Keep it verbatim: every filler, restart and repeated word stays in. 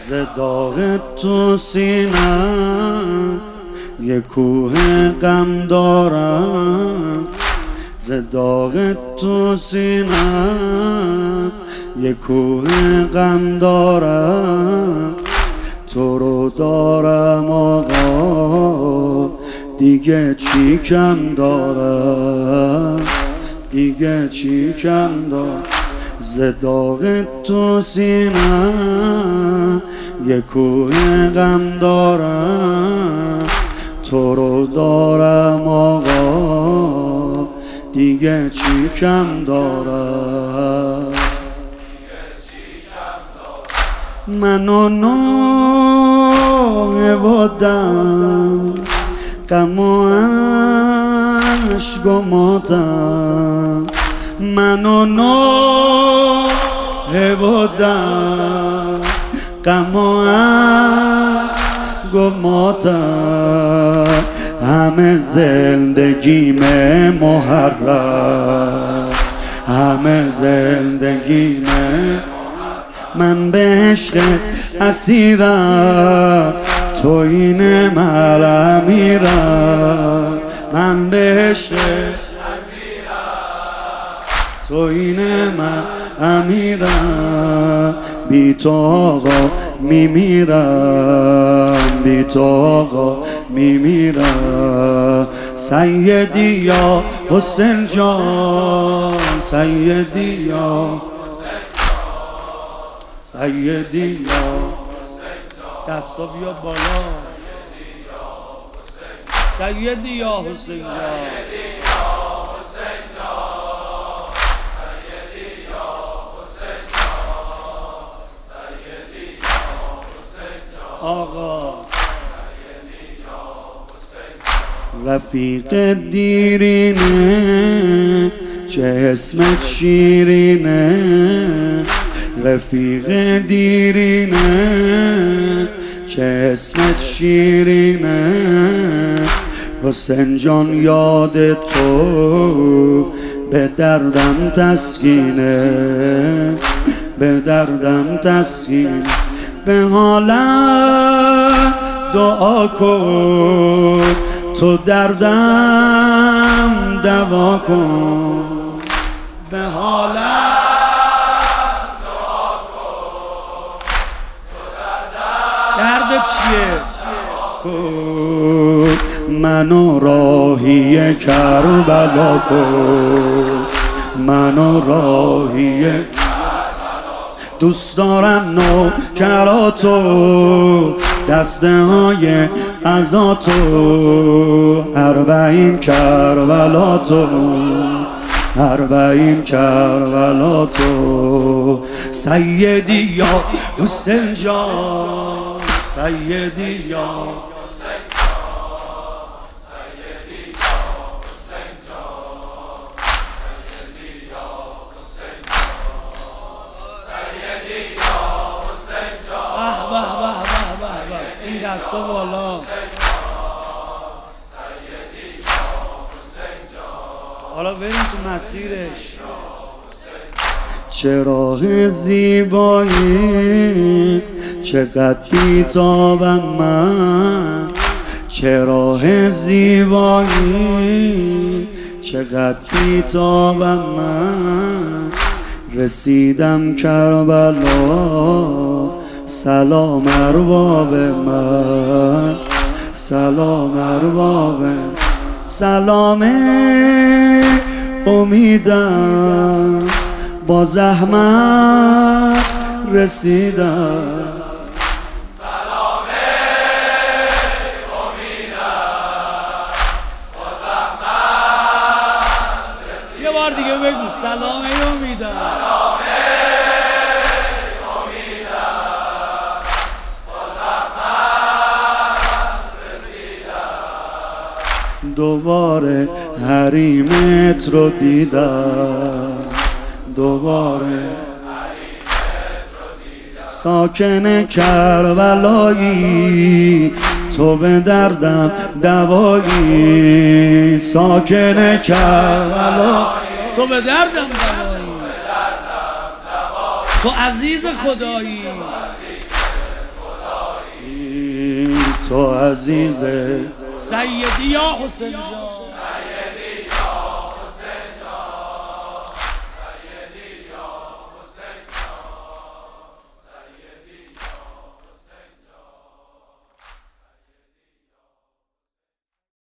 ز داغ تو سینم یه کوه غم دارم، ز داغ تو سینم یه کوه غم دارم. تو رو دارم آقا دیگه چی کم دارم، دیگه چی کم دارم. ز داغ تو سینم یه کوه غم دارم. تو رو دارم آقا دیگه چی کم دارم. من و نوح بودم غم و عشق و ماتم. من و نوح بودم غم و عشق و ماتم. همه زندگیم محرم، همه زندگیم من به عشق اسیرم. تو این من امیرم، من به عشق تو این من امیرم. بی تو آقا میمیرم، بی تو آقا میمیرم. سیدی یا حسین جان، سیدی یا سیدی یا دستا بیا بالا. سیدی یا حسین جان، آقا رفیق دیرینه چه اسمت شیرینه. رفیق دیرینه چه اسمت شیرینه. حسین جان یاد تو به دردم تسکینه، به دردم تسکینه. به حالم دعا کن تو دردم دوا کن. به حالم دعا کن تو دردم دردت چیه کن. منو راهی کربلا کن، منو راهی دوست دارم نوکراتو دسته های قضاتو. اربعین کربلاتو، اربعین کربلاتو. سیدی یا حسین جان، سیدی یا این دستا بالا. حالا بریم تو مسیرش. چه راه زیبایی چقدر بی‌تابم من. چه راه زیبایی چقدر بی‌تابم من. رسیدم کربلا سلام ارباب من، سلام ارباب، سلام امیدم با زحمت رسیدم. سلام امیدم با زحمت رسیدم. یه بار دیگه بگو سلام امیدم. دوباره حریمت رو دیدم، دوباره ساکن کربلایی تو به دردم دوایی. ساکن کربلا تو به دردم دوایی. تو عزیز خدایی، تو عزیزه سیدی یا حسین جان.